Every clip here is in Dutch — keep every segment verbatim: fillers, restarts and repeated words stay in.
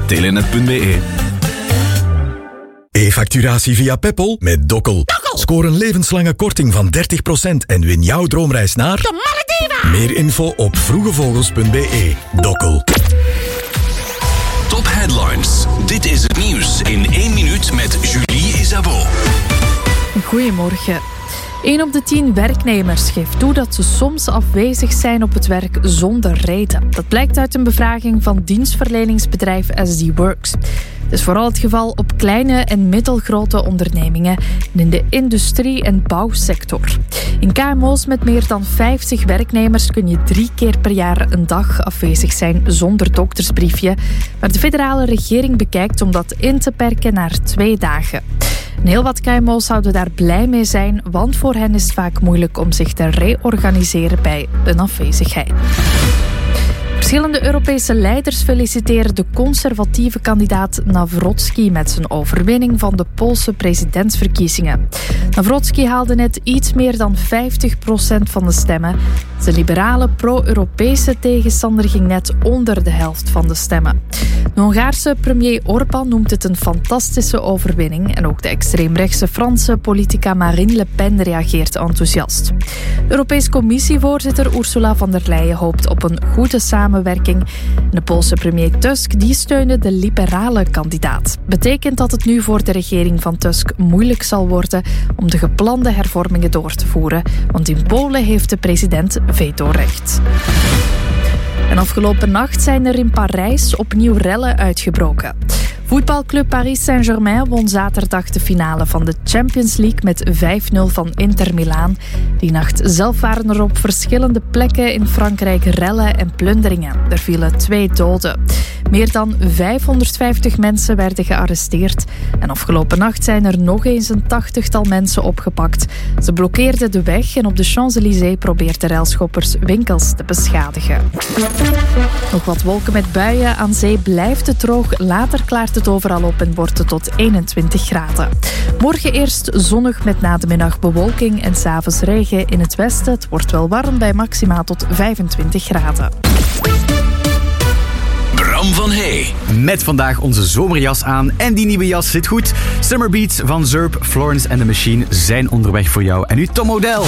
telenet punt be. E-facturatie via Peppol met Dokkel. Scoor een levenslange korting van dertig procent en win jouw droomreis naar de Malediven. Meer info op vroegevogels punt be. Dokkel. Top Headlines. Dit is het nieuws in één minuut met Julie Isabeau. Goedemorgen. een op de tien werknemers geeft toe dat ze soms afwezig zijn op het werk zonder reden. Dat blijkt uit een bevraging van dienstverleningsbedrijf S D Works. Het is vooral het geval op kleine en middelgrote ondernemingen en in de industrie- en bouwsector. In K M O's met meer dan vijftig werknemers kun je drie keer per jaar een dag afwezig zijn zonder doktersbriefje. Maar de federale regering bekijkt om dat in te perken naar twee dagen. En heel wat K M O's zouden daar blij mee zijn, want voor hen is het vaak moeilijk om zich te reorganiseren bij een afwezigheid. Verschillende Europese leiders feliciteren de conservatieve kandidaat Nawrocki met zijn overwinning van de Poolse presidentsverkiezingen. Nawrocki haalde net iets meer dan vijftig procent van de stemmen. De liberale pro-Europese tegenstander ging net onder de helft van de stemmen. De Hongaarse premier Orbán noemt het een fantastische overwinning en ook de extreemrechtse Franse politica Marine Le Pen reageert enthousiast. De Europese Commissievoorzitter Ursula von der Leyen hoopt op een goede samenwerking. De Poolse premier Tusk die steunde de liberale kandidaat. Betekent dat het nu voor de regering van Tusk moeilijk zal worden om de geplande hervormingen door te voeren, want in Polen heeft de president vetorecht. En afgelopen nacht zijn er in Parijs opnieuw rellen uitgebroken. Voetbalclub Paris Saint-Germain won zaterdag de finale van de Champions League met vijf nul van Inter Milaan. Die nacht zelf waren er op verschillende plekken in Frankrijk rellen en plunderingen. Er vielen twee doden. Meer dan vijfhonderdvijftig mensen werden gearresteerd. En afgelopen nacht zijn er nog eens een tachtigtal mensen opgepakt. Ze blokkeerden de weg en op de Champs-Élysées probeerden relschoppers winkels te beschadigen. Nog wat wolken met buien. Aan zee blijft het droog. Later klaart het overal op en wordt het tot eenentwintig graden. Morgen eerst zonnig met na de middag bewolking en 's avonds regen in het westen. Het wordt wel warm bij maximaal tot vijfentwintig graden. Bram van Hey. Met vandaag onze zomerjas aan en die nieuwe jas zit goed. Summer Beats van Zurb, Florence and the Machine zijn onderweg voor jou. En nu Tom O'Dell.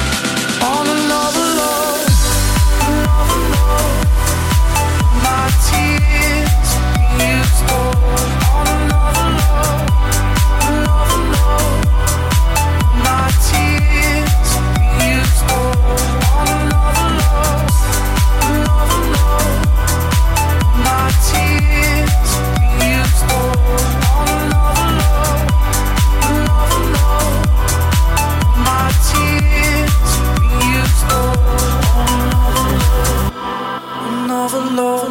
My more.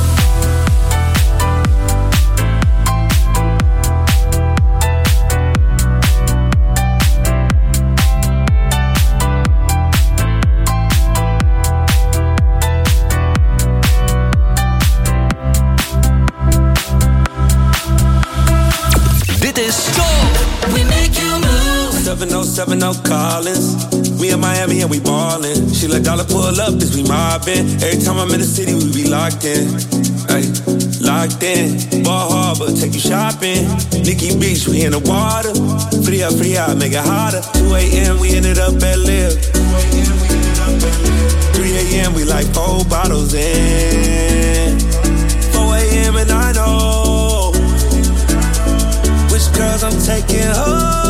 Dit is Top. We make you move. seven oh seven oh Collins. We in Miami and we ballin'. She let dollar pull up as we mobbin'. Every time I'm in the city, we be locked in. Ay, locked in. Ball Harbor, take you shopping. Nikki Beach, we in the water. Free up, free out, make it hotter. two a.m. we ended up at Live. three a.m. we like four bottles in. four a.m. and I know which girls I'm taking home.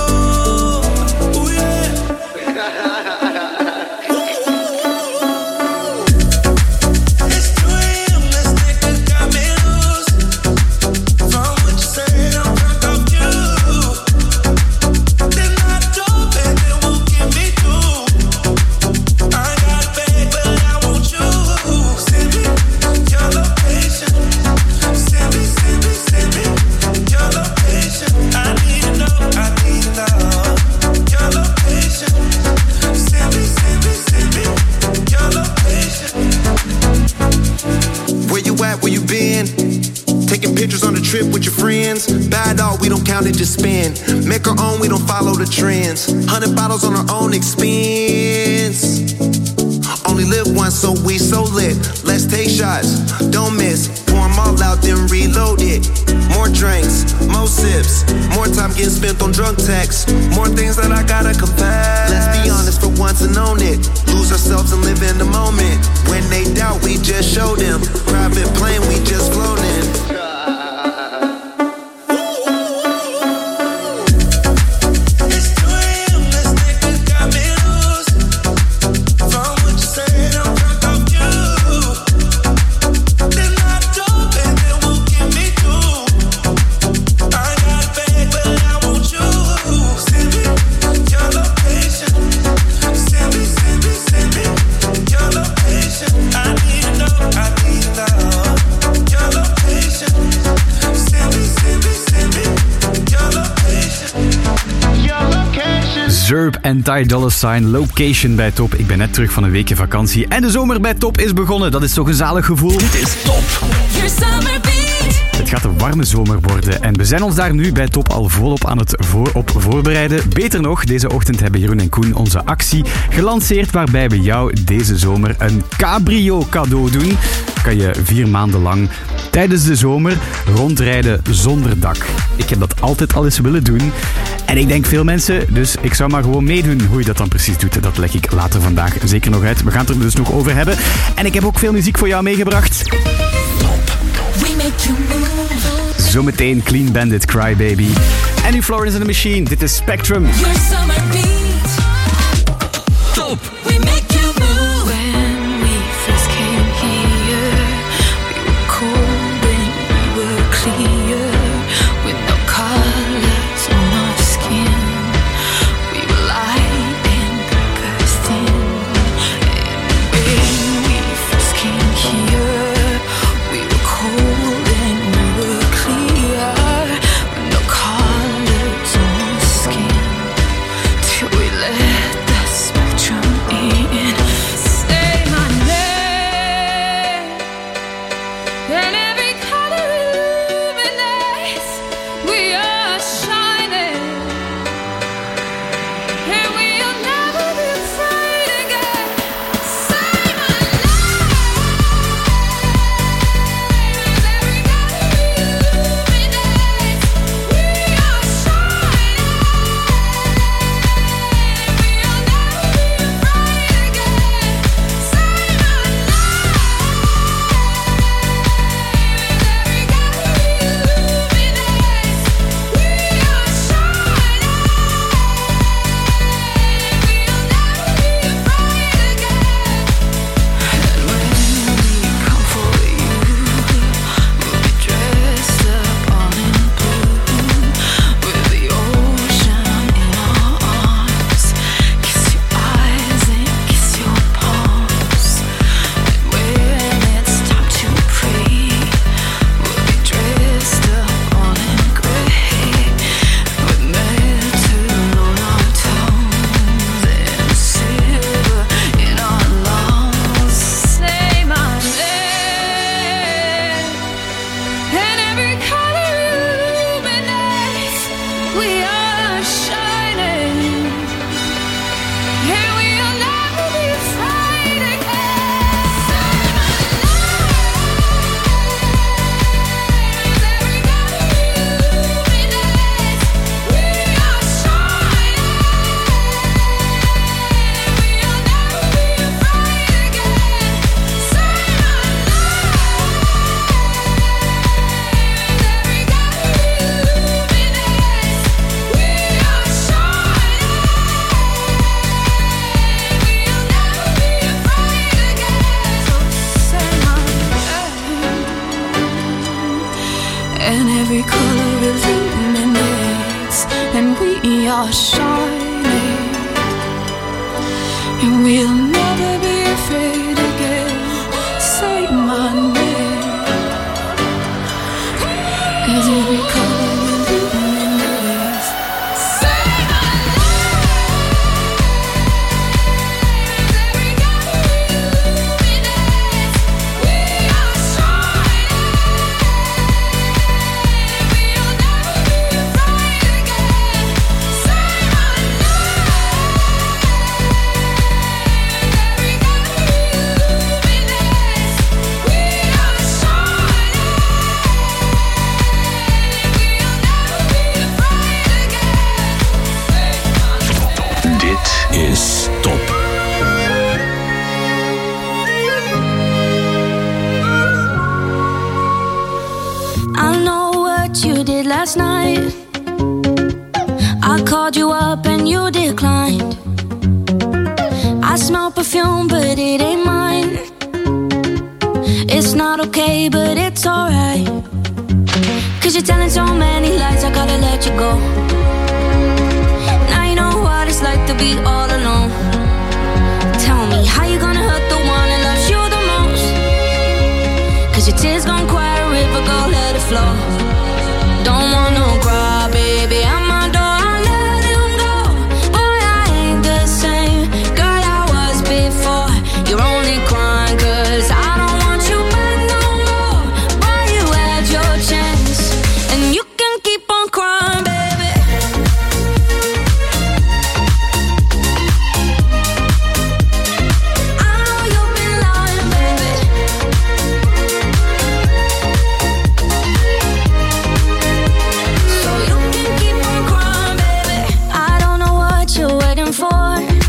With your friends, bad dog, we don't count it, just spend. Make our own, we don't follow the trends. Hundred bottles on our own expense. Only live once, so we so lit. Let's take shots, don't miss. Pour them all out, then reload it. More drinks, more sips. More time getting spent on drunk texts. More things that I gotta confess. Let's be honest for once and own it. Lose ourselves and live in the moment. When they doubt, we just show them. Private plane, we just flown in. Zerb en Ty Dolla Sign, Location bij Top. Ik ben net terug van een weekje vakantie en de zomer bij Top is begonnen. Dat is toch een zalig gevoel? Dit is Top. Your summer beat. Het gaat een warme zomer worden en we zijn ons daar nu bij Top al volop aan het voor op voorbereiden. Beter nog, deze ochtend hebben Jeroen en Koen onze actie gelanceerd waarbij we jou deze zomer een cabrio cadeau doen. Kan je vier maanden lang tijdens de zomer rondrijden zonder dak. Ik heb dat altijd al eens willen doen. En ik denk veel mensen, dus ik zou maar gewoon meedoen. Hoe je dat dan precies doet, dat leg ik later vandaag zeker nog uit. We gaan het er dus nog over hebben. En ik heb ook veel muziek voor jou meegebracht. Top. We make you move. Zometeen Clean Bandit, Cry Baby. En nu Florence and the Machine, dit is Spectrum. Your summer beat. Top. We make you move. When we first came here, we were cold and we were clear, with no colors on our skin. We were light and bursting. And when we first came here, we were cold and we were clear, with no colors on our skin. Till we and every color illuminates, and we are shining, and we'll never be afraid again. Say my name, 'cause every color illuminates. Say my name, every color illuminates. We are shining, we'll never be afraid again. Say my name, every color illuminates. We are shining, we'll never be afraid again. Dit is Top. I know what you did last night. I called you up and you declined. I smell perfume, but it ain't mine. It's not okay, but it's alright. 'Cause you're telling so many lies, I gotta let you go. Now you know what it's like to be all alone. Tell me, how you gonna hurt the one that loves you the most? 'Cause your tears gon' quiet a river, go let it flow. Don't want no cry, baby, I'm my door, I let him go. Boy, I ain't the same girl I was before. You're only crying 'cause I don't want you back no more. Boy, you had your chance, and you can keep on crying, baby. I know you've been lying, baby. So you can keep on crying, baby. I don't know what you're waiting for.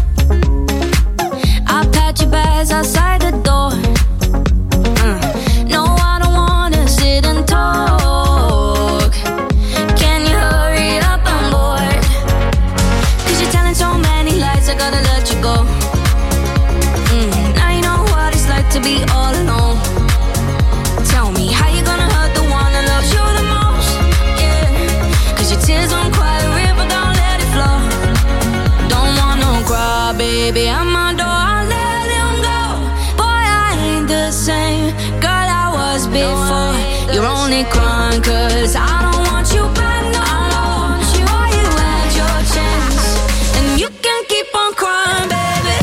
I packed your bags outside the door. Mm. No, I don't wanna sit and talk. Can you hurry up, I'm bored. 'Cause you're telling so many lies, I gotta let you go. Mm. Now you know what it's like to be all alone. Tell me, how you gonna hurt the one that loves you the most? Yeah, 'cause your tears don't quiet a river, don't let it flow. Don't want no cry, baby, I'm my door, I let him go. Boy, I ain't the same girl I was before. You're only crying 'cause I don't want you back no more. Boy, you had your chance, and you can keep on crying, baby.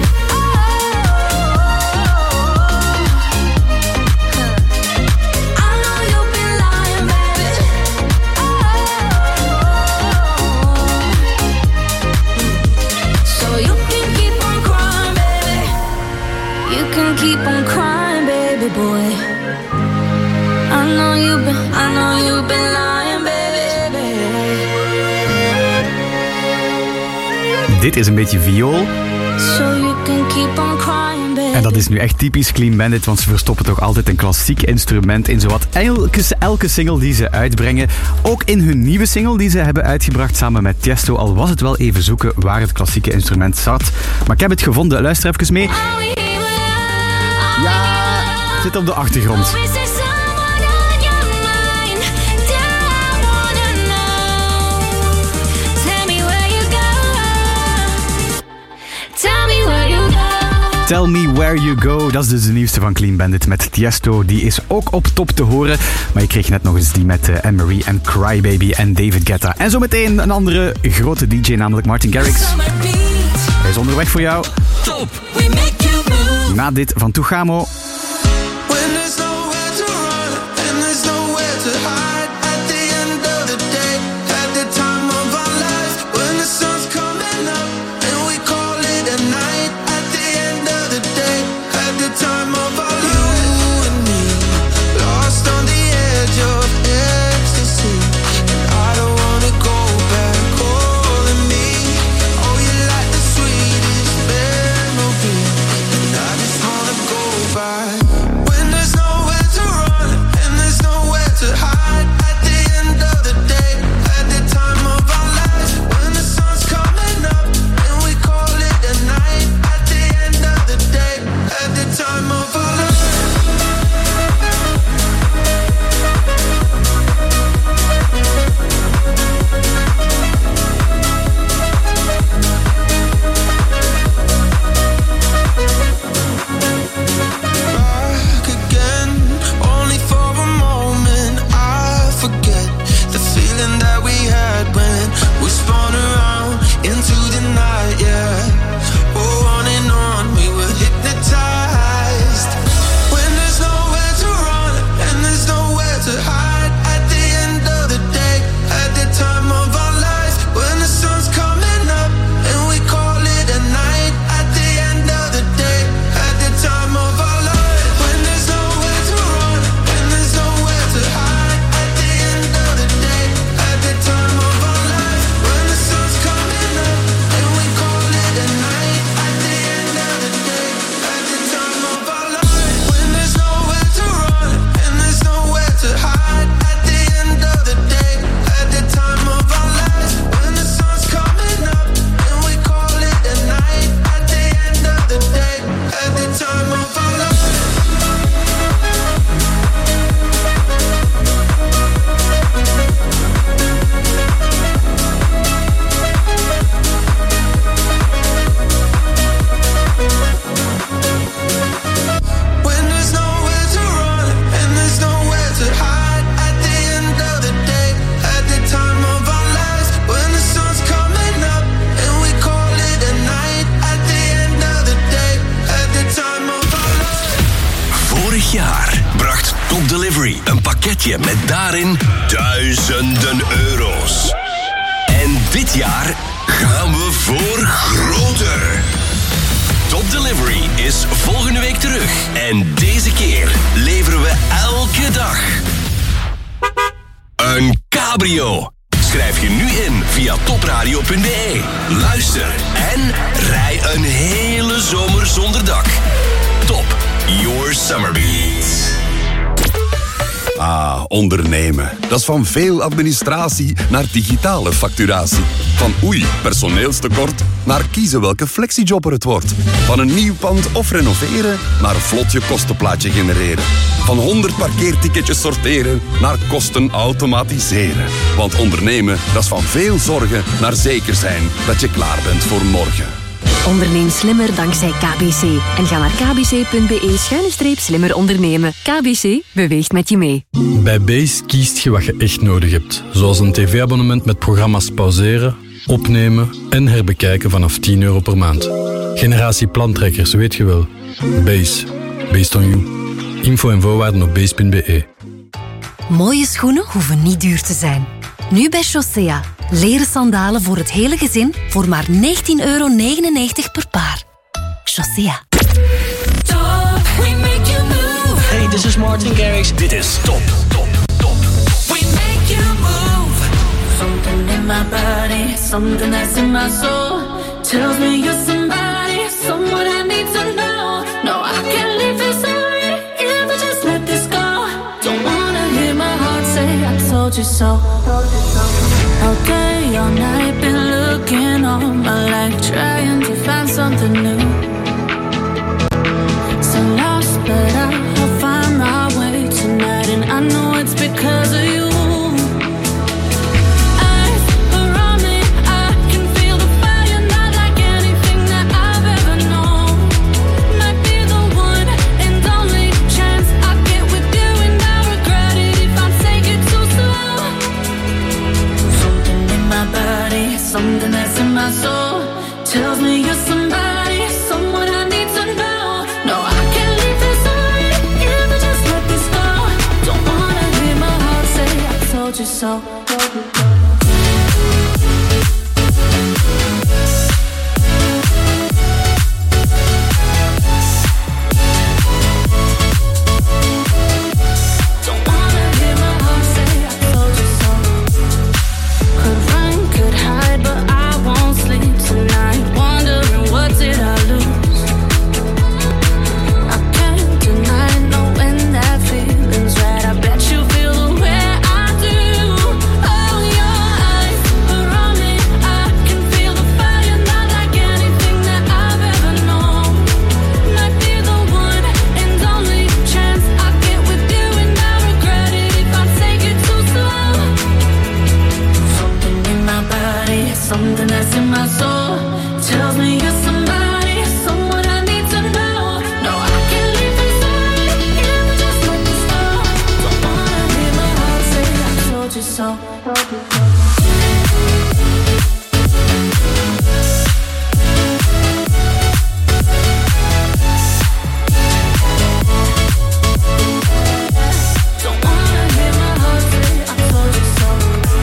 I know you've been lying, baby. So you can keep on crying, baby. You can keep on crying, baby boy. I know you've been, I know you've been lying, baby. Dit is een beetje viool. So you can keep on crying, baby. En dat is nu echt typisch Clean Bandit, want ze verstoppen toch altijd een klassiek instrument in zowat elke, elke single die ze uitbrengen. Ook in hun nieuwe single die ze hebben uitgebracht samen met Tiesto, al was het wel even zoeken waar het klassieke instrument zat. Maar ik heb het gevonden, luister even mee. Ja, het zit op de achtergrond. Tell Me Where You Go, dat is dus de nieuwste van Clean Bandit met Tiesto. Die is ook op top te horen. Maar je kreeg net nog eens die met uh, Anne-Marie en Crybaby en David Guetta. En zometeen een andere grote D J, namelijk Martin Garrix. Hij is onderweg voor jou. Top. Na dit van Tugamo. Bye. Top Delivery. Een pakketje met daarin duizenden euro's. En dit jaar gaan we voor groter. Top Delivery is volgende week terug. En deze keer leveren we elke dag een cabrio. Schrijf je nu in via topradio punt b e. Luister en rij een hele zomer zonder dak. Top, your summer beats. Ah, ondernemen. Dat is van veel administratie naar digitale facturatie. Van oei, personeelstekort, naar kiezen welke flexijobber het wordt. Van een nieuw pand of renoveren, naar een vlot je kostenplaatje genereren. Van honderd parkeerticketjes sorteren, naar kosten automatiseren. Want ondernemen, dat is van veel zorgen naar zeker zijn dat je klaar bent voor morgen. Onderneem slimmer dankzij K B C. En ga naar kbc punt b e schuine streep slimmer ondernemen. K B C beweegt met je mee. Bij Base kiest je wat je echt nodig hebt. Zoals een tv-abonnement met programma's pauzeren, opnemen en herbekijken vanaf tien euro per maand. Generatie plantrekkers, weet je wel. Base. Based on you. Info en voorwaarden op base punt b e. Mooie schoenen hoeven niet duur te zijn. Nu bij Chaussea. Leren sandalen voor het hele gezin voor maar negentien euro negenennegentig per paar. Chaussea. Hey, this is Martin Garrix. Dit is Top, Top, Top. We make you move. Something in my body, something that's in my soul. Tells me you're somebody, someone I need to know. No, I can't leave this already, if I just let this go. Don't wanna hear my heart say I told you so. All day, all night, been looking all my life, trying to find something new. So lost, but I'll find my way tonight, and I know it's because of you. Eyes around me, I can feel the fire, not like anything that I've ever known. Might be the one and only chance I get with you, and I regret it if I take it too slow. Something in my body, something that's in my soul, tells me you're somebody, someone I need to know. No, I can't leave this already, if I just let this go. Don't wanna hear my heart say I told you so. Don't wanna hear my heart say I told you so. Could run, could hide, but I won't sleep tonight, wondering what did I lose. I can't deny knowing that feeling's right. I bet you feel the way I do. Oh, your eyes around me, I can feel the fire, not like anything that I've ever known. Might be the one and only chance I get with you, and I regret it if I take it too slow. Something in my body, something that's in my soul, tells me you're somebody, someone I need to know. No, I can't leave this already, if I just let this go. Don't wanna hear my heart say I told you so. Don't wanna hear my heart say I told you so.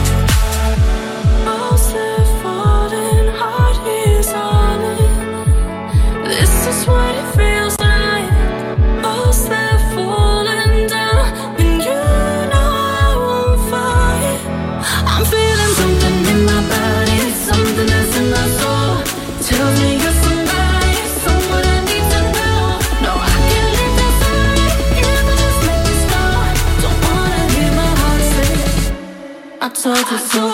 Mostly falling, heart is on it. This is what it feels like. Mostly falling down, and you know I won't fight. I'm feeling something in my body, something that's in my soul. Tells me you're somebody, someone I need to know. No, I can't leave this already, if I just let this go. Don't wanna hear my heart say I told you so.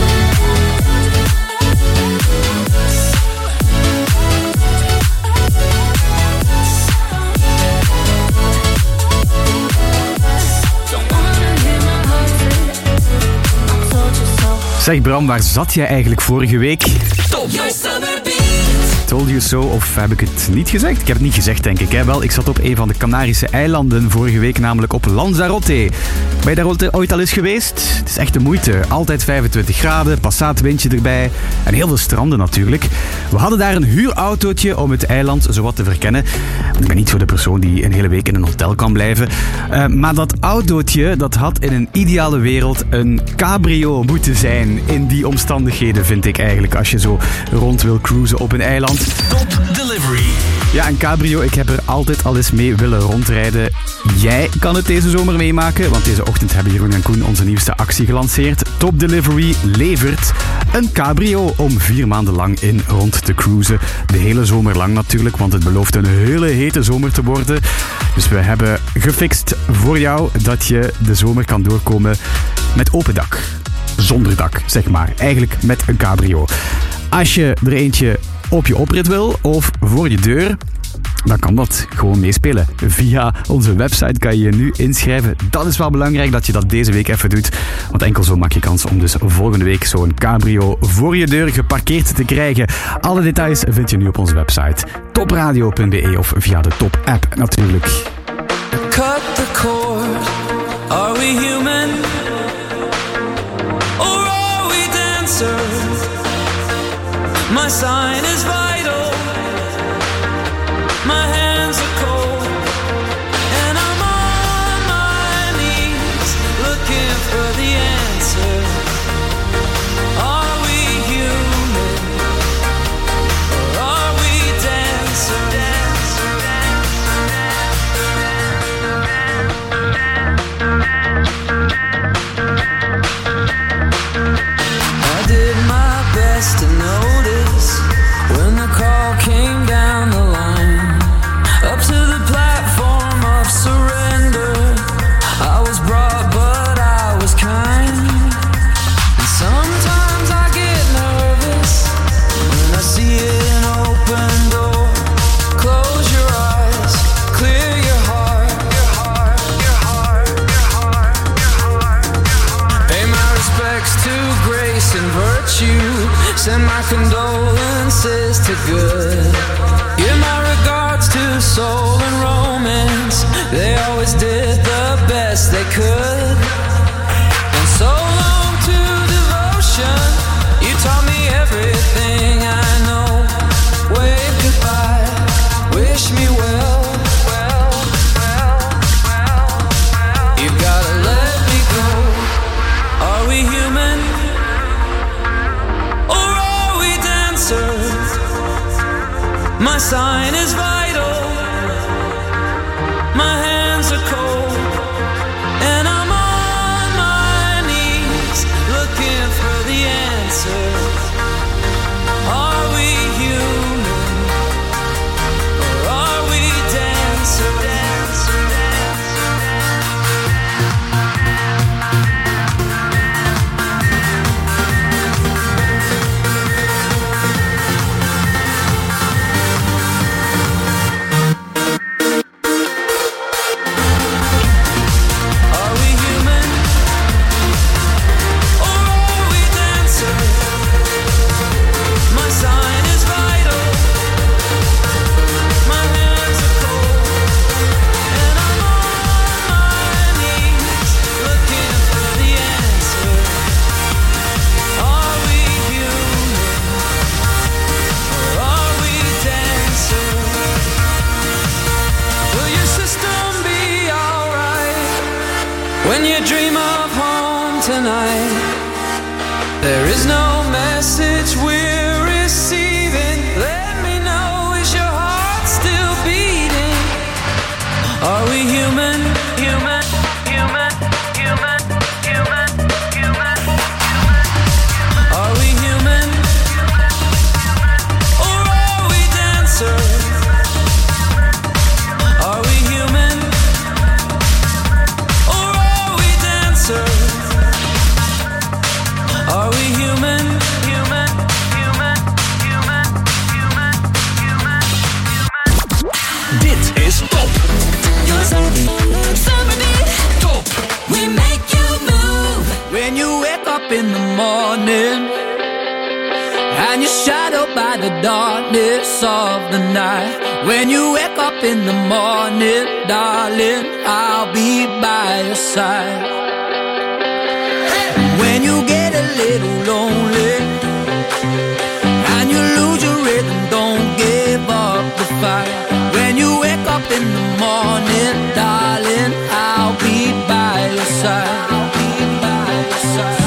Don't wanna hear my heart say I told you so. Zeg Bram, waar zat jij eigenlijk vorige week? Top, your summer beats. Told you so, of heb ik het niet gezegd? Ik heb het niet gezegd, denk ik. Hè? Wel, ik zat op een van de Canarische eilanden vorige week, namelijk op Lanzarote. Ben je daar ooit al eens geweest? Het is echt de moeite. Altijd vijfentwintig graden, passaat windje erbij en heel veel stranden natuurlijk. We hadden daar een huurautootje om het eiland zowat te verkennen. Ik ben niet zo de persoon die een hele week in een hotel kan blijven. Uh, maar dat autootje, dat had in een ideale wereld een cabrio moeten zijn in die omstandigheden, vind ik eigenlijk, als je zo rond wil cruisen op een eiland. Top Delivery. Ja, een cabrio, ik heb er altijd al eens mee willen rondrijden. Jij kan het deze zomer meemaken, want deze ochtend hebben Jeroen en Koen onze nieuwste actie gelanceerd. Top Delivery levert een cabrio om vier maanden lang in rond te cruisen. De hele zomer lang natuurlijk, want het belooft een hele hete zomer te worden. Dus we hebben gefixt voor jou dat je de zomer kan doorkomen met open dak. Zonder dak, zeg maar. Eigenlijk met een cabrio. Als je er eentje op je oprit wil of voor je deur, dan kan dat gewoon meespelen. Via onze website kan je je nu inschrijven. Dat is wel belangrijk dat je dat deze week even doet. Want enkel zo maak je kans om dus volgende week zo'n cabrio voor je deur geparkeerd te krijgen. Alle details vind je nu op onze website. topradio punt b e of via de Top app natuurlijk. Cut the cord. Are we human? Or are we dancers? My sign is vital. My hands are cold. And I'm on my knees looking for the answer. Are we human? Or are we dancers? I did my best to notice when the call came down the line, up to the platform of surrender. I was brought, but I was kind. And sometimes I get nervous when I see an open door. Close your eyes, clear your heart, your heart, your heart, your heart, your heart, your heart. Pay my respects to grace and virtue. Send my condolences to good. Give my regards to soul and romance. They always did the best they could. And so long to devotion. You taught me everything I know. Wave goodbye, wish me well. Well, well, well, well. You gotta let me go. Are we human? Or are we dancers? My sign is vital. My hands are cold. And I'm on my knees looking for the answer. Are we human? Or are we dancers? Dancer, dancer, when you dream of home tonight, there is no message we're receiving. Let me know, is your heart still beating? Are we human? Human, human, human, human, human, human. Are we human? Or are we dancers? Are we human? Are we human? Human, human, human, human, human, human. Dit is Top. Top. We make you move when you wake up in the morning and you shut shadowed by the darkness of the night. When you wake up in the morning, darling, I'll be by your side. When you get a little lonely and you lose your rhythm, don't give up the fight. When you wake up in the morning, darling, I'll be by your side. I'll be by your side.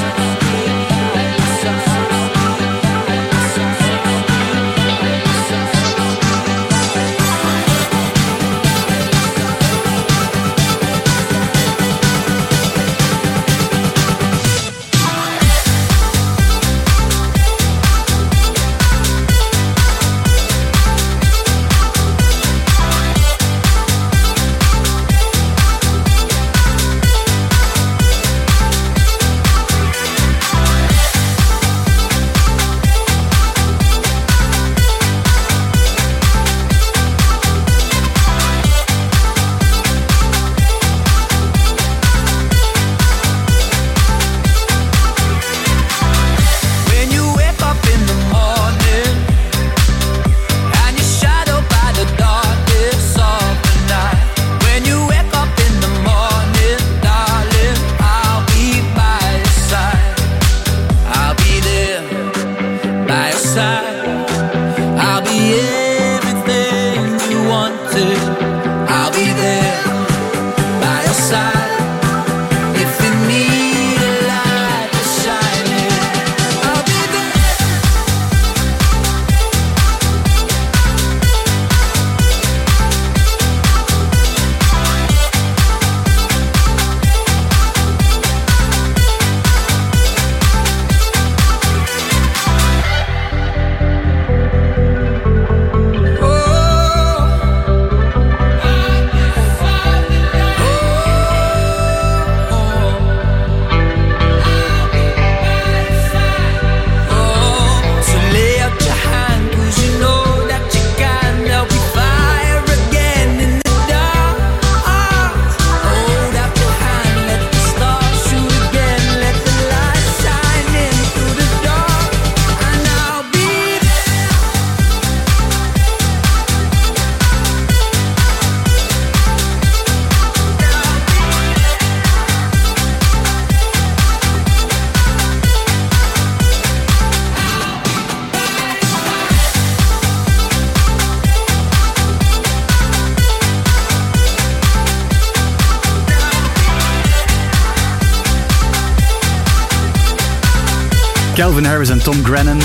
Calvin Harris en Tom Grennan.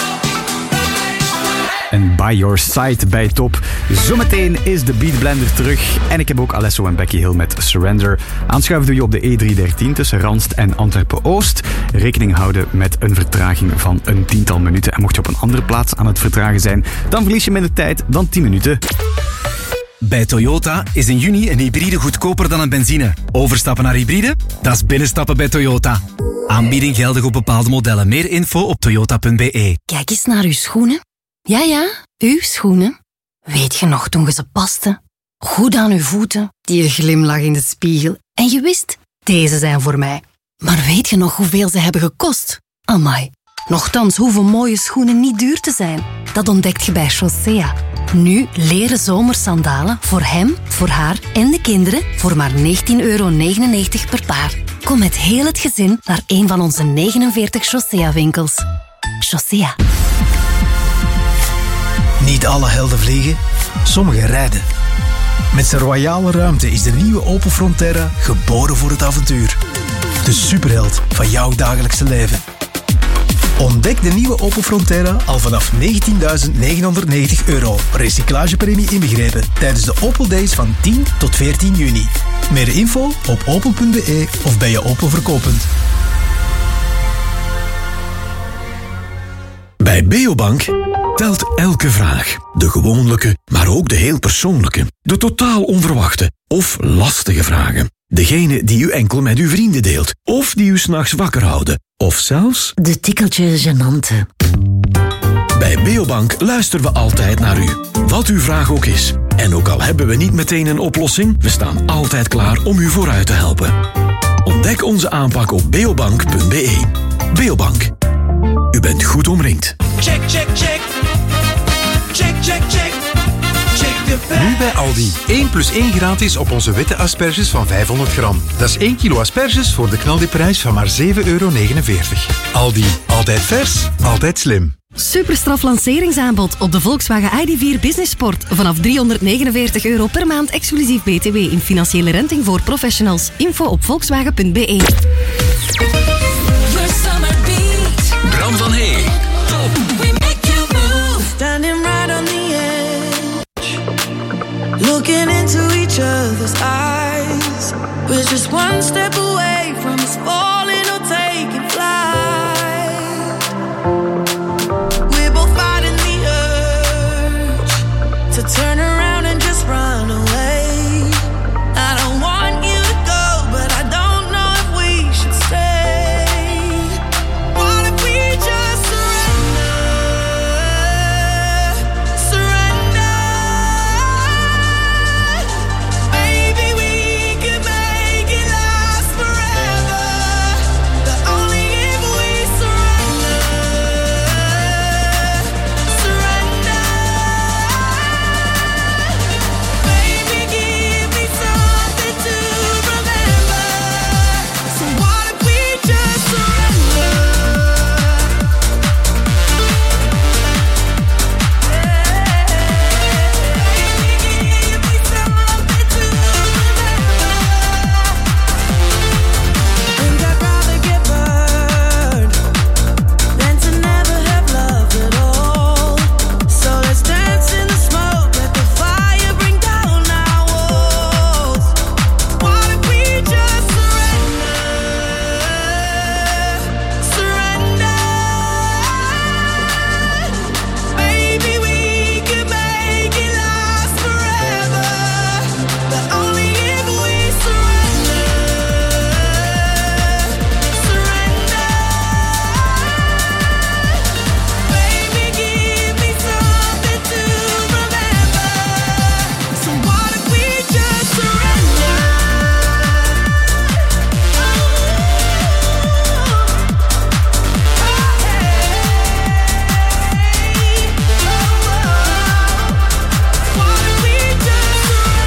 En By Your Side bij Top. Zometeen is de Beat Blender terug. En ik heb ook Alesso en Becky Hill met Surrender. Aanschuiven doe je op de E driehonderddertien tussen Randst en Antwerpen-Oost. Rekening houden met een vertraging van een tiental minuten. En mocht je op een andere plaats aan het vertragen zijn, dan verlies je minder tijd dan tien minuten. Bij Toyota is in juni een hybride goedkoper dan een benzine. Overstappen naar hybride? Dat is binnenstappen bij Toyota. Aanbieding geldig op bepaalde modellen. Meer info op toyota punt b e. Kijk eens naar uw schoenen. Ja, ja, uw schoenen. Weet je nog toen je ze paste? Goed aan uw voeten, die glimlach in de spiegel. En je wist, deze zijn voor mij. Maar weet je nog hoeveel ze hebben gekost? Amai. Nochtans hoeven mooie schoenen niet duur te zijn. Dat ontdekt je bij Chaussea. Nu leren zomersandalen voor hem, voor haar en de kinderen voor maar negentien euro negenennegentig per paar. Kom met heel het gezin naar een van onze negenenveertig Chaussea-winkels. Chaussea. Niet alle helden vliegen, sommigen rijden. Met zijn royale ruimte is de nieuwe Opel Frontera geboren voor het avontuur. De superheld van jouw dagelijkse leven. Ontdek de nieuwe Opel Frontera al vanaf negentienduizend negenhonderdnegentig euro. Recyclagepremie inbegrepen tijdens de Opel Days van tien tot veertien juni. Meer info op opel punt b e of bij je Opel verkooppunt. Bij Beobank telt elke vraag. De gewone, maar ook de heel persoonlijke. De totaal onverwachte of lastige vragen. Degene die u enkel met uw vrienden deelt. Of die u 's nachts wakker houden. Of zelfs... de tikkeltje gênante. Bij Beobank luisteren we altijd naar u. Wat uw vraag ook is. En ook al hebben we niet meteen een oplossing, we staan altijd klaar om u vooruit te helpen. Ontdek onze aanpak op beobank punt b e. Beobank. U bent goed omringd. Check, check, check. Check, check, check. Check de prijs. Nu bij Aldi. één plus één gratis op onze witte asperges van vijfhonderd gram. Dat is één kilo asperges voor de knaldiprijs van maar zeven euro negenenveertig. Aldi. Altijd vers, altijd slim. Superstraf lanceringsaanbod op de Volkswagen I D vier Business Sport. Vanaf driehonderdnegenenveertig euro per maand exclusief B T W in financiële renting voor professionals. Info op volkswagen punt b e. Bram van Hey. Top. Standing right on the edge, looking into each other's eyes. We're just one step away from us falling or taking flight. We're both fighting the urge to turn around and just run away. I don't want you to go, but I don't know if we should stay. What if we just surrender? Surrender. Maybe we could make it last forever. But only if we surrender. Surrender. Baby, give me something to remember. So what if we just surrender? Think I'd rather get burned than to never have loved at all. So let's dance in the smoke, let the fire bring down our walls. What if we just surrender? Surrender. Maybe we could make it last forever. But only if we surrender. Surrender. Baby, give me something to remember. So what if we just surrender? What if we just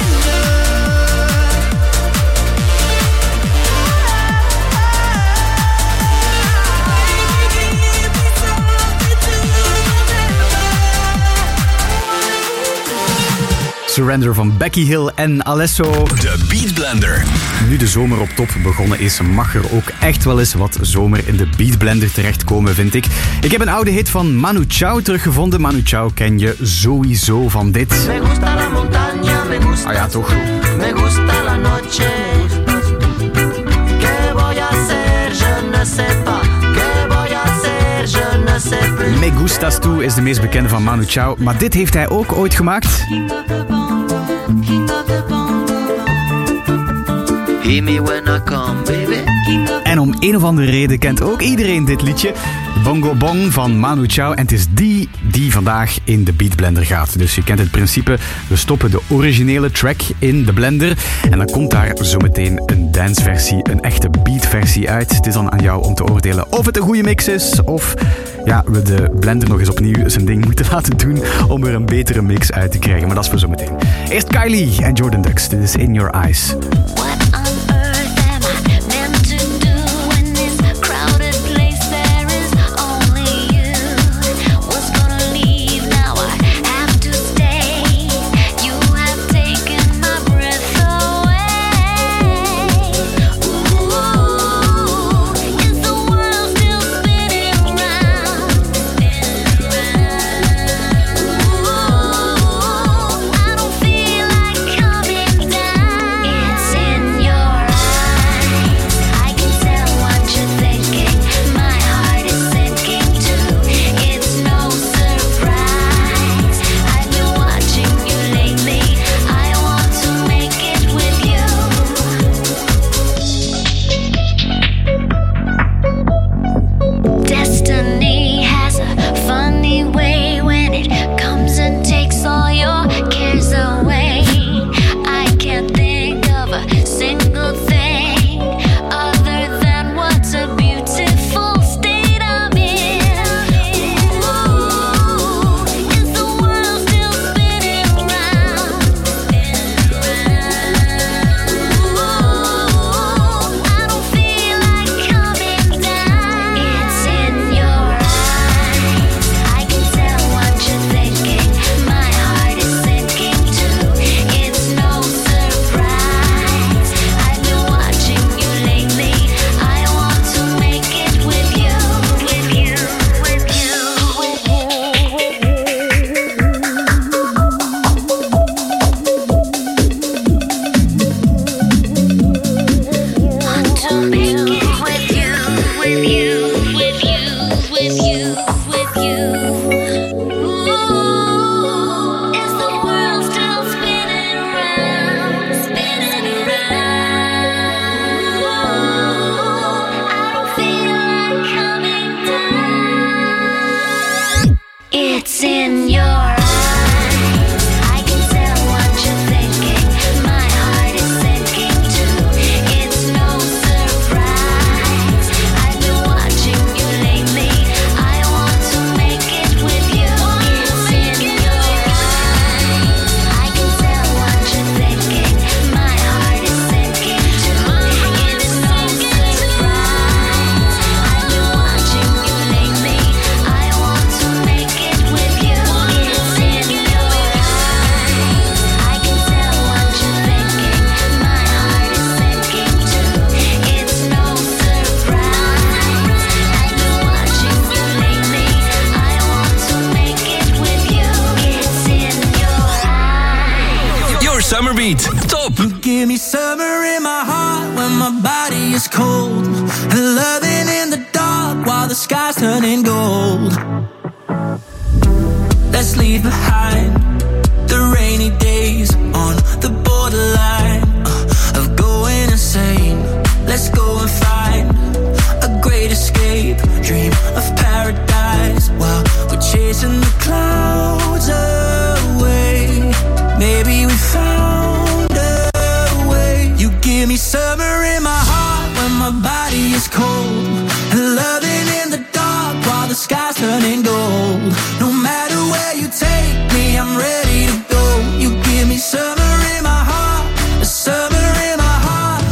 Surrender van Becky Hill en Alesso. De Beat Blender. Nu de zomer op top begonnen is, mag er ook echt wel eens wat zomer in de Beat Blender terechtkomen, vind ik. Ik heb een oude hit van Manu Chao teruggevonden. Manu Chao ken je sowieso van dit. Me gusta la montaña, me gusta. Ah ja, toch. Me gusta la noche. ¿Qué voy a hacer? Je ne sais pas. ¿Qué voy a hacer? Je ne sais plus. Me Gustas Tu is de meest bekende van Manu Chao, maar dit heeft hij ook ooit gemaakt. Hear me when I come, baby. En om een of andere reden kent ook iedereen dit liedje. Bongo Bong van Manu Chao. En het is die die vandaag in de Beat Blender gaat. Dus je kent het principe. We stoppen de originele track in de blender. En dan komt daar zometeen een danceversie, een echte beatversie uit. Het is dan aan jou om te oordelen of het een goede mix is. Of ja, we de blender nog eens opnieuw zijn ding moeten laten doen om er een betere mix uit te krijgen. Maar dat is voor zometeen. Eerst Kylie en Jordan Dux. Dit is In Your Eyes. It's in repeat. Top! You give me summer in my heart when my body is cold, and loving in the dark while the sky's turning gold. Let's leave behind the rainy days on the borderline uh, of going insane. Let's go and find a great escape, dream of paradise while we're chasing the clouds away. Maybe we found a way. You give me summer in my heart when my body is cold, and loving in the dark while the sky's turning gold. No matter where you take me, I'm ready to go. You give me summer in my heart, a summer in my heart.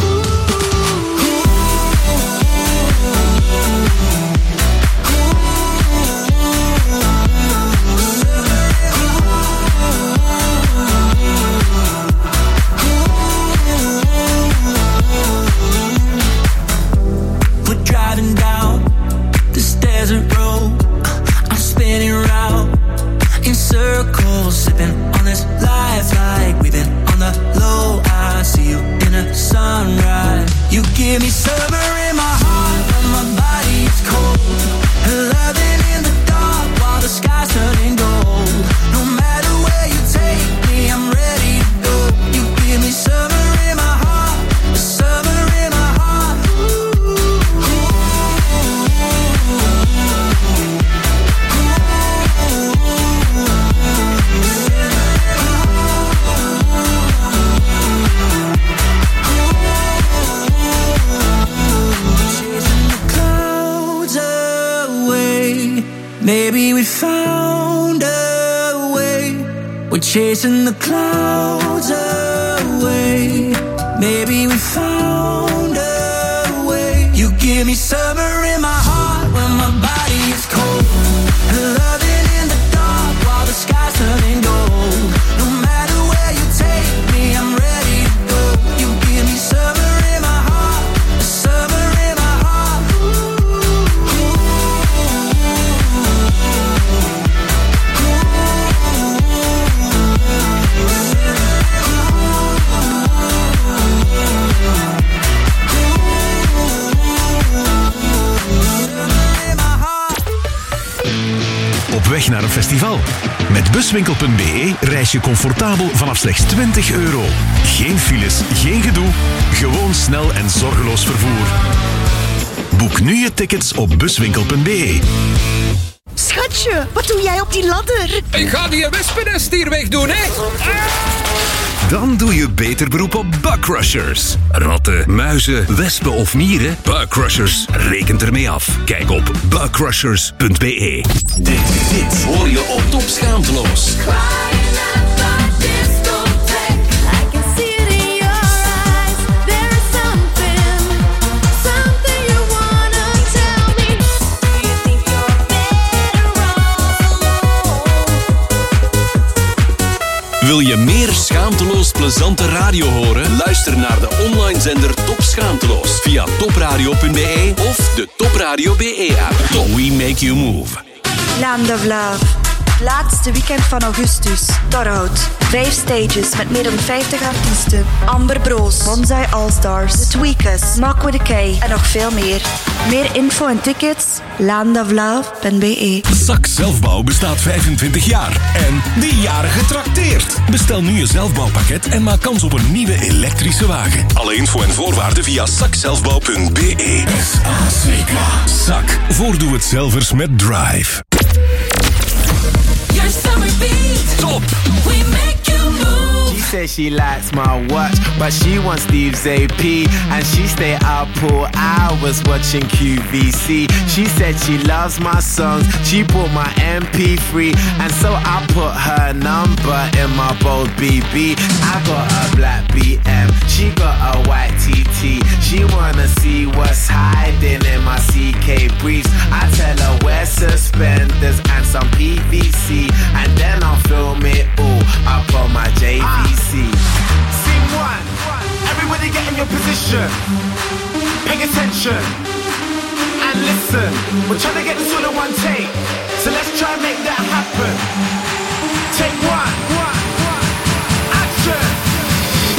We're driving down this desert road. I'm spinning round in circles, sipping on this life like we've been on the low. I see you in a sunrise. You give me summer in my heart when my body is cold, and loving in the dark while the sky's turning gold. No matter where you take me, I'm ready to go. You give me summer in my heart, a summer in my heart. Maybe we found a way. We're chasing the clouds away. Maybe we found a way. You give me summer in my heart when my body is cold, and loving in the dark while the sky's turning gold. No matter where you take me, I'm ready to go. You give me summer in my heart, a summer in my heart. Op weg naar een festival? Met buswinkel punt b e reis je comfortabel vanaf slechts twintig euro. Geen files, geen gedoe, gewoon snel en zorgeloos vervoer. Boek nu je tickets op buswinkel punt b e. Schatje, wat doe jij op die ladder? Ik ga die wespennest hier wegdoen, hè? Dan doe je beter beroep op bugcrushers. Ratten, muizen, wespen of mieren? Bugcrushers rekent ermee af. Kijk op bugcrushers punt b e. Dit, dit hoor je op Top Schaamteloos. Wil je meer schaamteloos plezante radio horen? Luister naar de online zender Top Schaamteloos via topradio punt b e of de Top Radio B E app. We make you move. Land of Love. Laatste weekend van augustus. Torhout. Vijf stages met meer dan vijftig artiesten. Amber Broos, Bonsai All-Stars, The Tweakers, Mark with a K en nog veel meer. Meer info en tickets, land of love punt b e. Zak Zelfbouw bestaat vijfentwintig jaar en die jaren getrakteerd. Bestel nu je zelfbouwpakket en maak kans op een nieuwe elektrische wagen. Alle info en voorwaarden via zak zelfbouw punt b e. S A C K. Zak. Voordoe-het-zelvers met Drive. Your summer beat. Top. We make you move. She said she likes my watch, but she wants Steve's A P, and she stay up all hours watching Q V C. She said she loves my songs, she bought my M P three, and so I put her number in my bold B B. I got a black B M, she got a white T T. She wanna see what's hiding in my C K briefs. I tell her wear suspenders and some P V C, and then I'll film it all up on my J V C. Scene one, everybody get in your position. Pay attention and listen. We're trying to get this all in one take, so let's try and make that happen. Take one, one, one, action.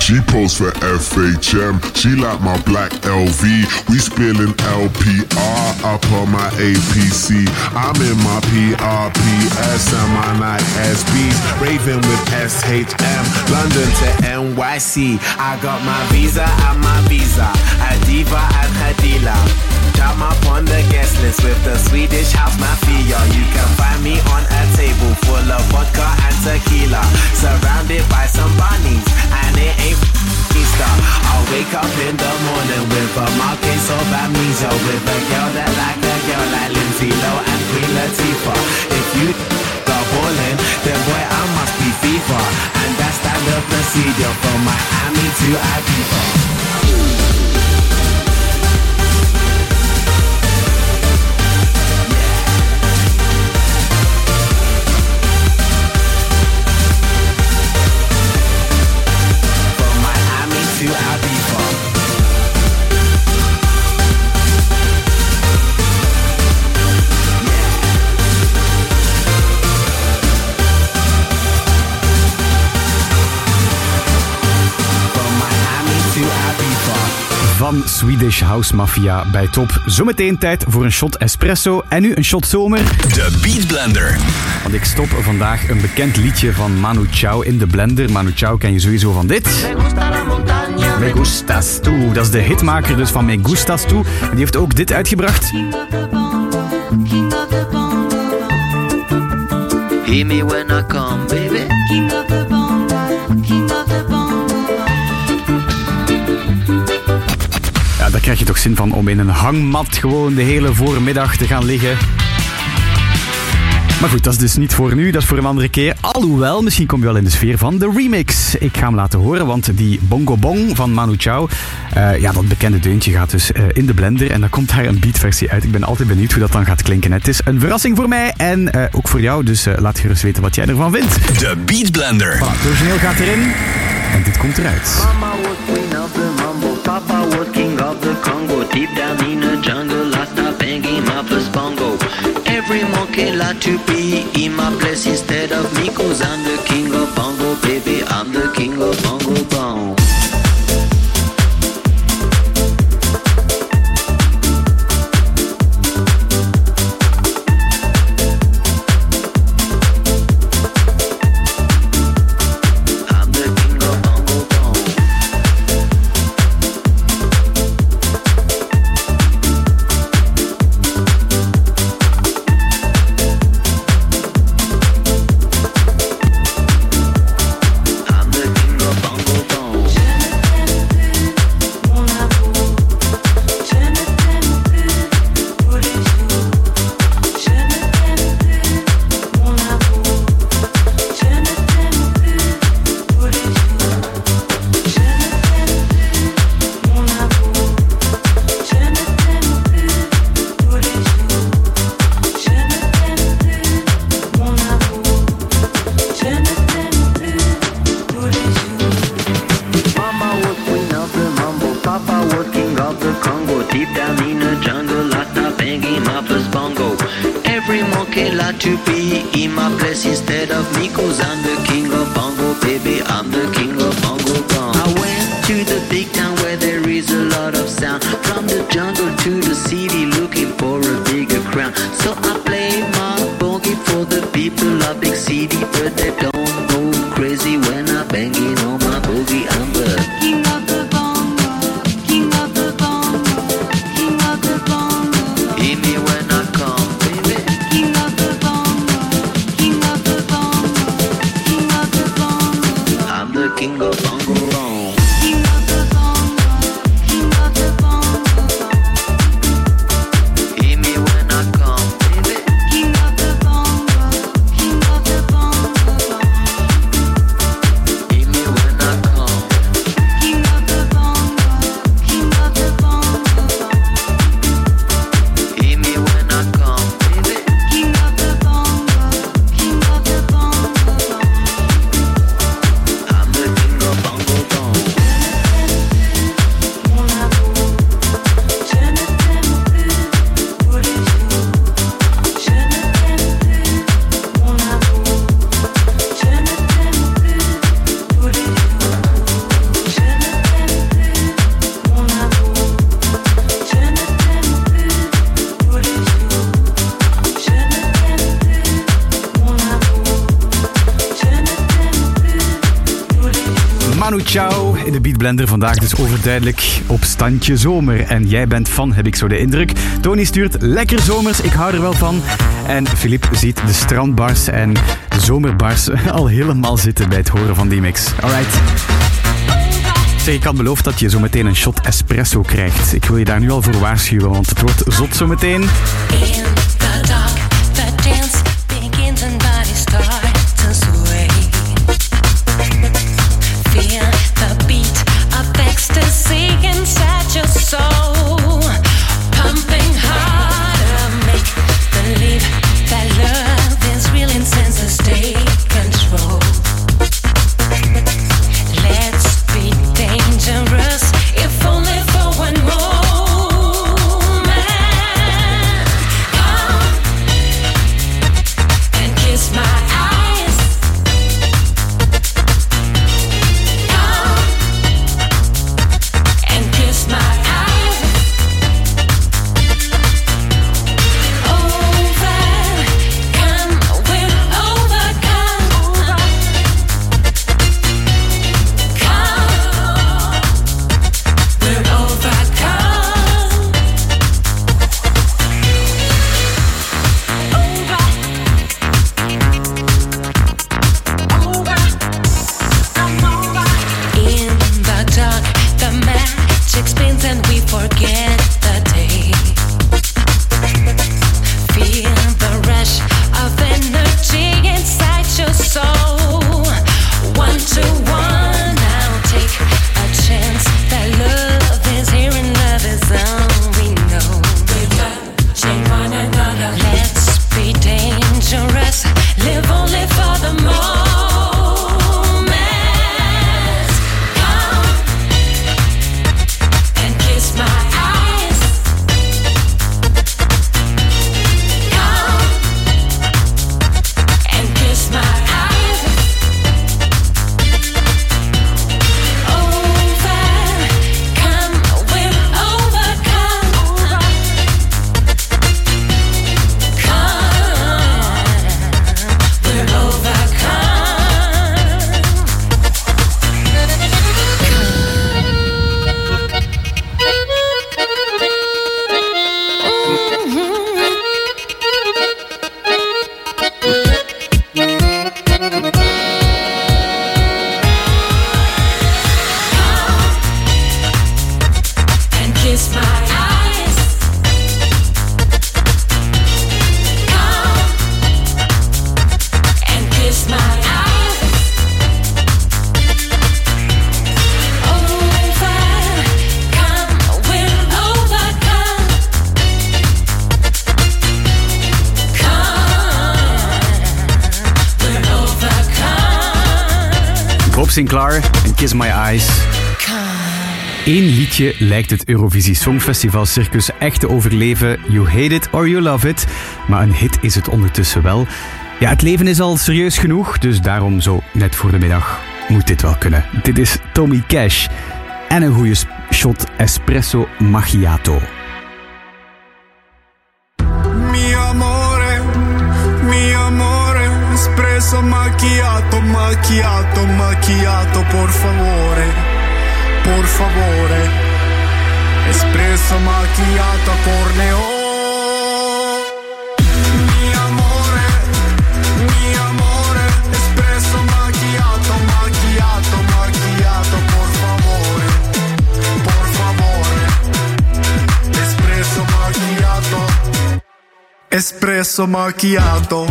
She posts for F H M, she like my black L V. We spilling L P R up on my A P C. I'm in my P R P S and my night S Bs. Raving with S H M, London to N Y C. I got my visa and my visa, a diva and her dealer. Jam up on the guest list with the Swedish House Mafia. You can find me on a table full of vodka and tequila, surrounded by some bunnies, and it ain't Easter. I'll wake up in the morning with a marquise of amnesia, with a girl that like a girl like Lindsay Lohan and Queen Latifah. If you go ballin', then boy I must be FIFA, and that's standard procedure from Miami to Ibiza. Van Swedish House Mafia bij Top. Zometeen tijd voor een shot espresso en nu een shot zomer. De Beat Blender. Want ik stop vandaag een bekend liedje van Manu Chao in de blender. Manu Chao ken je sowieso van dit. Me Gustas Tu. Dat is de hitmaker dus van Me Gustas Tu. En die heeft ook dit uitgebracht. Hear me when I come, baby. Ja, daar krijg je toch zin van om in een hangmat gewoon de hele voormiddag te gaan liggen. Maar goed, dat is dus niet voor nu, dat is voor een andere keer. Alhoewel, misschien kom je wel in de sfeer van de remix. Ik ga hem laten horen, want die Bongo Bong van Manu Chao, uh, ja, dat bekende deuntje gaat dus uh, in de blender en dan komt daar een beatversie uit. Ik ben altijd benieuwd hoe dat dan gaat klinken. Het is een verrassing voor mij en uh, ook voor jou, dus uh, laat gerust weten wat jij ervan vindt. De Beat Blender. Voilà, het origineel gaat erin en dit komt eruit. Mama was queen of the mambo, Papa was king of the Congo. Deep down in the jungle, I start banging my first bongo. Every monkey like to be in my place instead of me, cause I'm the king of bongo, baby, I'm the king of bongo bong. Ciao, in de Beatblender vandaag dus overduidelijk op standje zomer. En jij bent fan, heb ik zo de indruk. Tony stuurt lekker zomers, ik hou er wel van. En Filip ziet de strandbars en de zomerbars al helemaal zitten bij het horen van die mix. Alright. Zeg, ik had beloofd dat je zo meteen een shot espresso krijgt. Ik wil je daar nu al voor waarschuwen, want het wordt zot zo meteen. In the dark, the dance begins and bodies start to sway. Feel the beat of ecstasy inside your soul, pumping harder. Make believe that love is real and senses take control. Let's be dangerous, if only for one moment. Come and kiss my eyes. Come and kiss my eyes. Overcome, we'll overcome. Come, we'll overcome. In the dark, the magic spins and we forget the day. Feel the rush of energy inside your soul. One to one, now take a chance. That love is here and love is all we know. We're touching one another. Let's be dangerous. Live only for the moment. Come and kiss my eyes. Come and kiss my eyes. Overcome, we'll overcome. Come, we'll overcome. And kiss my eyes. Come and kiss my eyes. Overcome, we'll overcome. Come, we'll overcome. Bob Sinclair en Kiss My Eyes. Eén liedje lijkt het Eurovisie Songfestival circus echt te overleven. You hate it or you love it. Maar een hit is het ondertussen wel. Ja, het leven is al serieus genoeg, dus daarom zo net voor de middag moet dit wel kunnen. Dit is Tommy Cash en een goede shot espresso macchiato. Mi amore, mi amore, espresso macchiato, macchiato, macchiato, por favore, por favore, espresso macchiato corneo. Mi amore, mi amore, espresso macchiato, macchiato, macchiato, por favore, por favore, espresso macchiato. Espresso macchiato.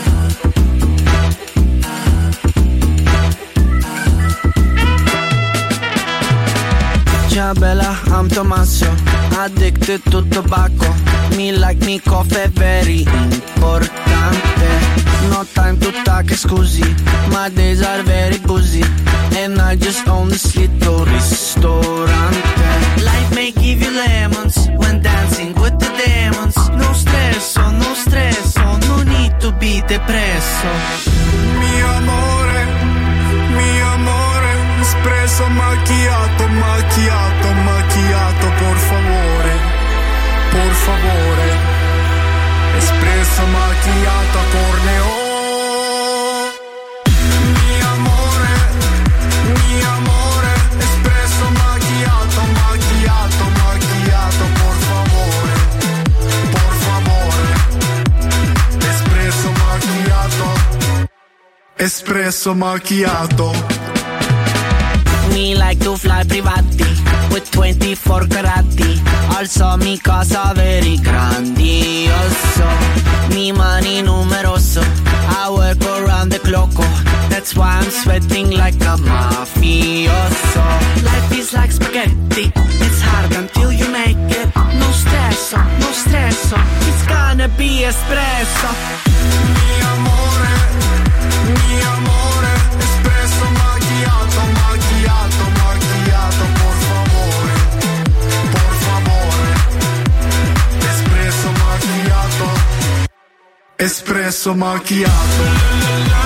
Ciao Bella, I'm Tommaso, addicted to tobacco. Me like me coffee very importante. No time to talk, scusi, my days are very busy. And I just own this little ristorante. Life may give you lemons when dancing with the demons. No stress, oh, no stress, oh, no need to be depresso. Mi amore, mi amore, espresso macchiato, macchiato, macchiato, por favore, por favore, espresso macchiato corneo. Mi amore, mi amore, espresso macchiato. Me like to fly privati with twenty-four carati. Also mi casa very grandioso. Mi money numeroso. I work around the clock. That's why I'm sweating like a mafioso. Life is like spaghetti. It's hard until you make it. No stresso, no stresso. It's gonna be espresso. Mi amore, mi amore, espresso macchiato, macchiato, macchiato, por favore, por favore. Espresso macchiato, espresso macchiato.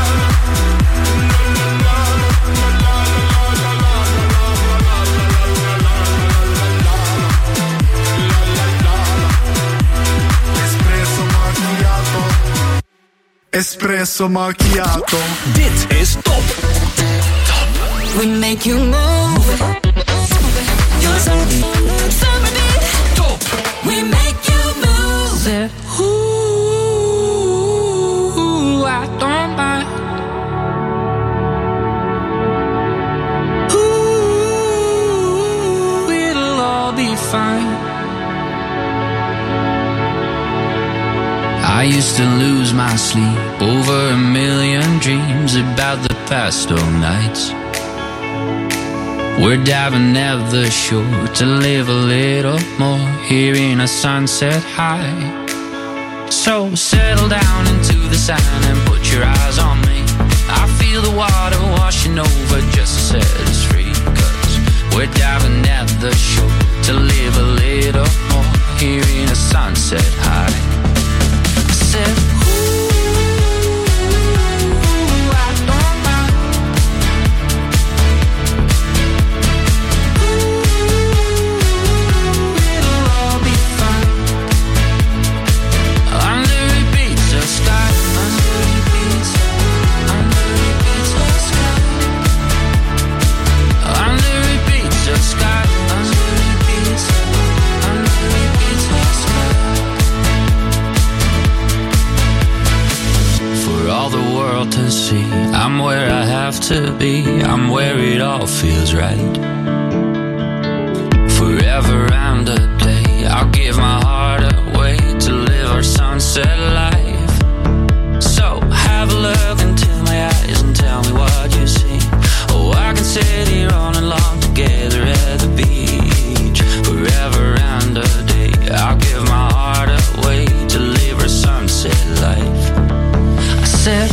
Espresso macchiato. Dit is top. Top. We make you move. You're somebody. Top. We make you move. Said, ooh, I don't mind. Ooh, it'll all be fine. I used to lose my sleep over a million dreams about the past old nights. We're diving at the shore to live a little more, hearing a sunset high. So settle down into the sand and put your eyes on me. I feel the water washing over just to set us free. Cause we're diving at the shore to live a little more, hearing a sunset high. I said, to see. I'm where I have to be. I'm where it all feels right. Forever and a day, I'll give my heart away to live our sunset life. So have a look into my eyes and tell me what you see. Oh, I can sit here all night long together at the beach. Forever and a day, I'll give my heart away to live our sunset life. I said,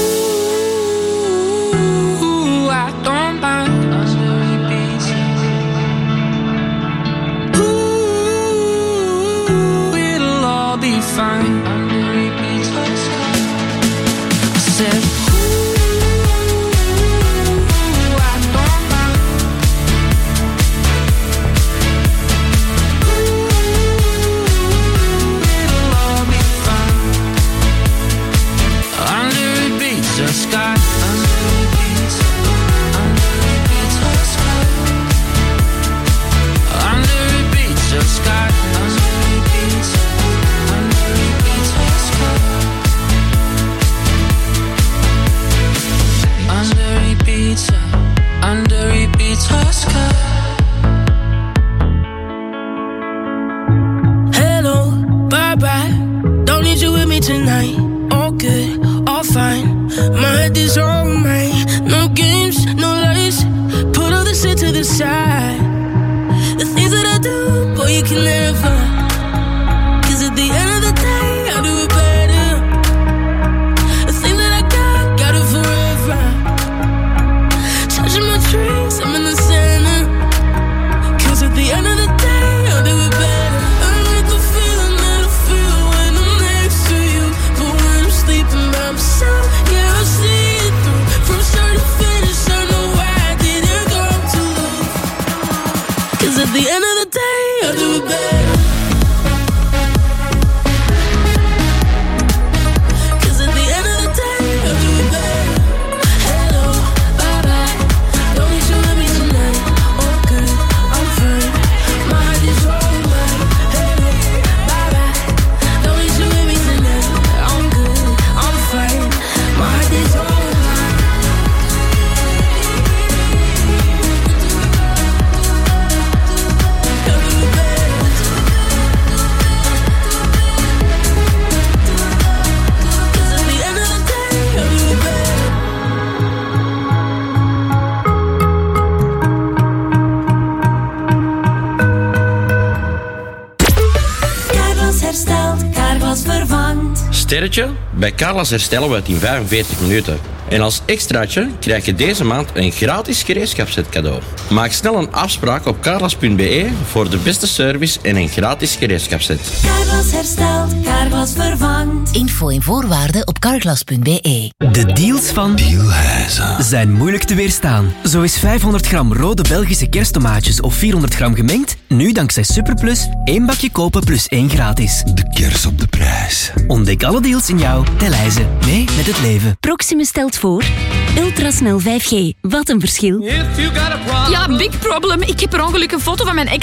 fine. I said, ooh, I don't mind. Ooh, it'll all be fine. Under a beach or sky. Under a beach, under a beach or sky. Under a beach or sky. Under a beach. Under Ibiza, under Ibiza sky. Hello, bye bye. Don't need you with me tonight. All good, all fine. My head is on mine. No games, no lies. Put all the shit to the side. The things that I do, boy, you can never. Cause at the end of the day, I do it better. The thing that I got, got it forever. Touching my dreams, I'm in the center. Cause at the end of the day, I'll do it better. I like the feeling that I feel when I'm next to you. But when I'm sleeping by myself, yeah, I see it through. From start to finish, I know why I didn't go too low. Cause at the end of the day, I'll do it better. sterretje? Bij Carglass herstellen we het in vijfenveertig minuten. En als extraatje krijg je deze maand een gratis gereedschapsset cadeau. Maak snel een afspraak op carglass punt b e voor de beste service en een gratis gereedschapsset. Carglass herstelt, Carglass vervangt. Info en voorwaarden op carglass punt b e. De deals van Dealhuizen zijn moeilijk te weerstaan. Zo is vijfhonderd gram rode Belgische kersttomaatjes of vierhonderd gram gemengd nu dankzij Superplus één bakje kopen plus één gratis. De kers op de prijs. Ontdek alle deals in jouw Dealhuizen. Mee met het leven. Proximus stelt voor ultrasnel vijf G. Wat een verschil. Ja, big problem. Ik heb per ongeluk een foto van mijn ex